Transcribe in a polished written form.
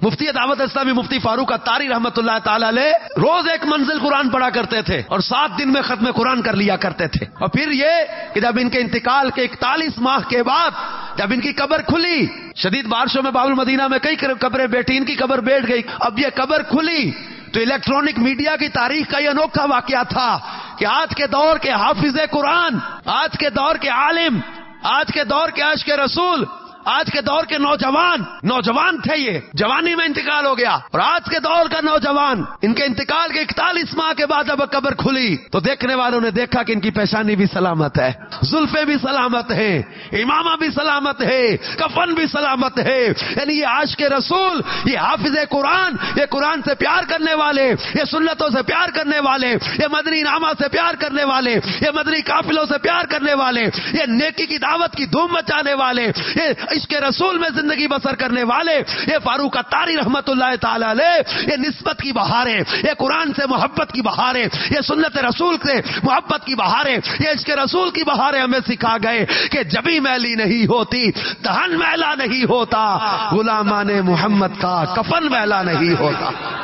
مفتی دعوت اسلامی مفتی فاروق اتاری رحمۃ اللہ تعالی علیہ روز ایک منزل قرآن پڑھا کرتے تھے اور 7 دن میں ختم قرآن کر لیا کرتے تھے. اور پھر یہ کہ جب ان کے انتقال کے 41 ماہ کے بعد جب ان کی قبر کھلی، شدید بارشوں میں باب المدینہ میں کئی قبریں بیٹھی، ان کی قبر بیٹھ گئی. اب یہ قبر کھلی تو الیکٹرانک میڈیا کی تاریخ کا یہ انوکھا واقعہ تھا کہ آج کے دور کے حافظ قرآن، آج کے دور کے عالم، آج کے دور کے عاشق رسول، آج کے دور کے نوجوان تھے، یہ جوانی میں انتقال ہو گیا. اور آج کے دور کا نوجوان، ان کے انتقال کے 41 ماہ کے بعد جب قبر کھلی تو دیکھنے والوں نے دیکھا کہ ان کی پیشانی بھی سلامت ہے، زلفیں بھی سلامت ہیں، امامہ بھی سلامت ہے، کفن بھی سلامت ہے. یعنی یہ عاشق رسول، یہ حافظ قرآن، یہ قرآن سے پیار کرنے والے، یہ سنتوں سے پیار کرنے والے، یہ مدنی انعامات سے پیار کرنے والے، یہ مدنی قافلوں سے پیار کرنے والے، یہ نیکی کی دعوت کی دھوم مچانے والے، یہ عشق رسول میں زندگی بسر کرنے والے، یہ فاروق اتاری رحمت اللہ تعالی علیہ، یہ نسبت کی بہاریں، یہ قرآن سے محبت کی بہاریں، یہ سنت رسول سے محبت کی بہاریں، یہ عشق رسول کی بہاریں ہمیں سکھا گئے کہ جبی میلی نہیں ہوتی، دہن میلا نہیں ہوتا، غلامان محمد کا کفن میلا نہیں ہوتا.